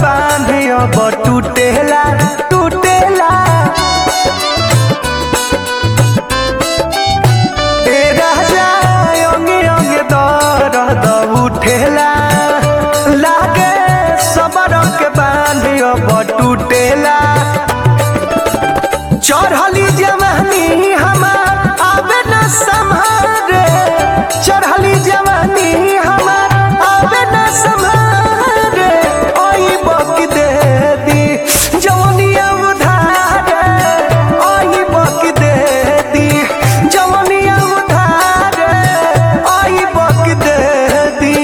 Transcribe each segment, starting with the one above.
बांधी अब टूटेला टूटेला ए राजा अंगे अंगे दर्द उठेला लागे सबर के बांधी अब टूटेला चढ़ली जवानी हमार आवे न संभारे चढ़ली जवानी हमार आवे न संभारे ओई बक दे दी जवनिया उधारे ओई बक दे दी जवनिया उधारे ओई बक दे दी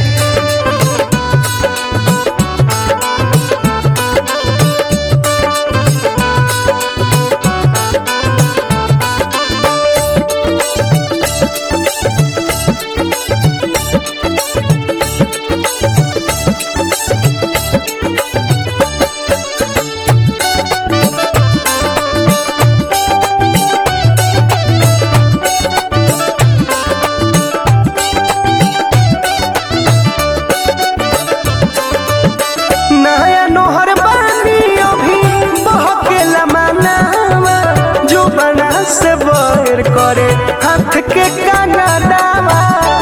नया नोहर बानी अभी बहकेला मानावा जो बना से बहर करे हाथ के काना दावा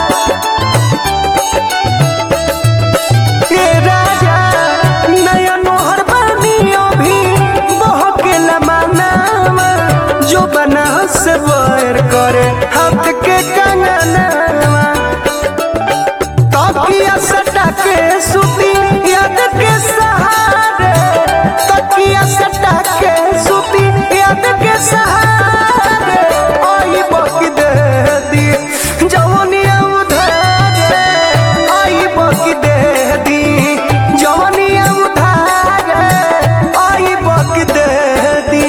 ए राजा नया नोहर बानी अभी बहकेला मानावा जो बना से बहर करे हाथ के काना दावा तकिया सटा के सुती याद के सहारे तकिया सटा के सुती याद के सहारे आई बक दे दी जवनिया उधारे आई बक दे दी जवनिया उधारे आई बक दे दी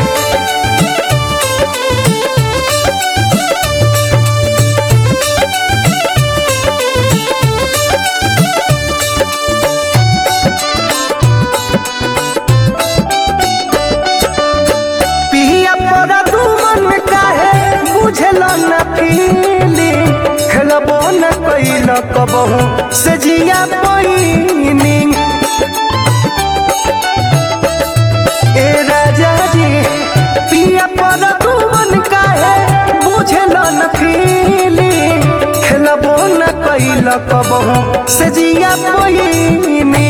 पिया पर दुमन काहे बुझल न पीली खेलबो न कैल कबहू से जिया पैनी ए राजा जी पिया पर दुमन काहे बुझल न पीली खेलबो न कैल कबहू से जिया पैनी